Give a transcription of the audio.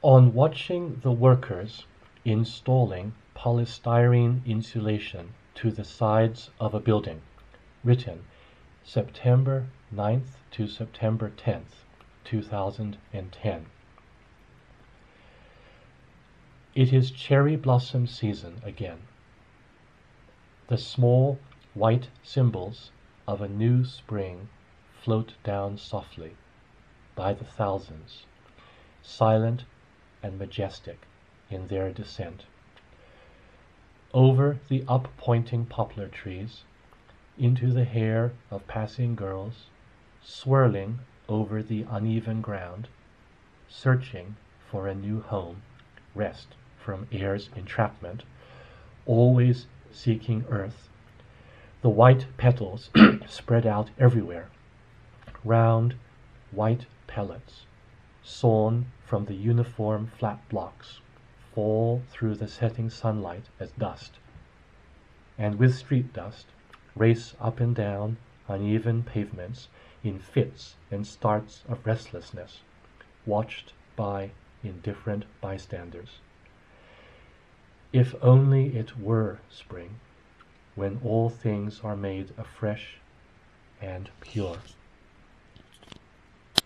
On watching the workers installing polystyrene insulation to the sides of a building. Written September 9th to September 10th, 2010. It is cherry blossom season again. The small white symbols of a new spring float down softly by the thousands, silent and majestic in their descent. Over the up-pointing poplar trees, into the hair of passing girls, swirling over the uneven ground, searching for a new home, rest from air's entrapment, always seeking earth. The white petals spread out everywhere, round white pellets, sawn from the uniform flat blocks, fall through the setting sunlight as dust, and with street dust race up and down uneven pavements in fits and starts of restlessness, watched by indifferent bystanders. If only it were spring, when all things are made afresh and pure.